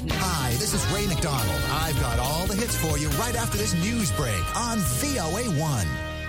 Hi, this is Ray McDonald. I've got all the hits for you right after this news break on VOA1.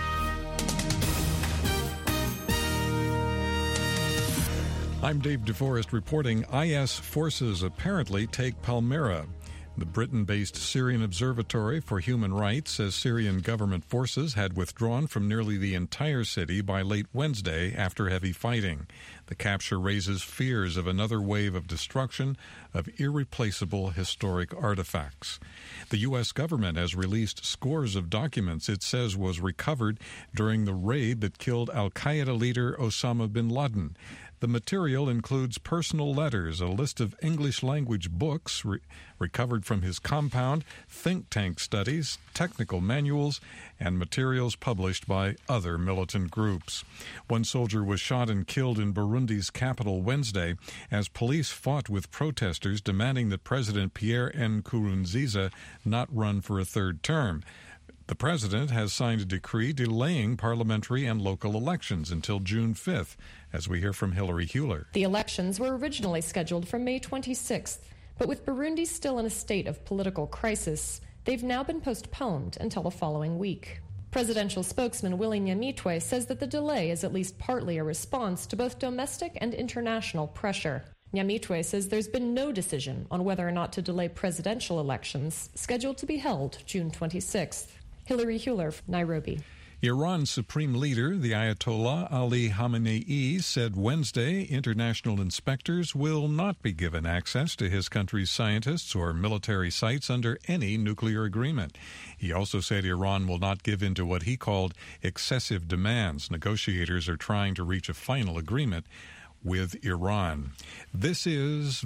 I'm Dave DeForest reporting IS forces apparently take Palmyra. The Britain-based Syrian Observatory for Human Rights says Syrian government forces had withdrawn from nearly the entire city by late Wednesday after heavy fighting. The capture raises fears of another wave of destruction of irreplaceable historic artifacts. The U.S. government has released scores of documents it says was recovered during the raid that killed al-Qaeda leader Osama bin Laden. The material includes personal letters, a list of English-language books recovered from his compound, think tank studies, technical manuals, and materials published by other militant groups. One soldier was shot and killed in Burundi's capital Wednesday as police fought with protesters demanding that President Pierre Nkurunziza not run for a third term. The president has signed a decree delaying parliamentary and local elections until June 5th, as we hear from Hillary Hewler. The elections were originally scheduled for May 26th, but with Burundi still in a state of political crisis, they've now been postponed until the following week. Presidential spokesman Willy Nyamitwe says that the delay is at least partly a response to both domestic and international pressure. Nyamitwe says there's been no decision on whether or not to delay presidential elections, scheduled to be held June 26th. Hillary Hewler, Nairobi. Iran's supreme leader, the Ayatollah Ali Khamenei, said Wednesday international inspectors will not be given access to his country's scientists or military sites under any nuclear agreement. He also said Iran will not give in to what he called excessive demands. Negotiators are trying to reach a final agreement with Iran. This is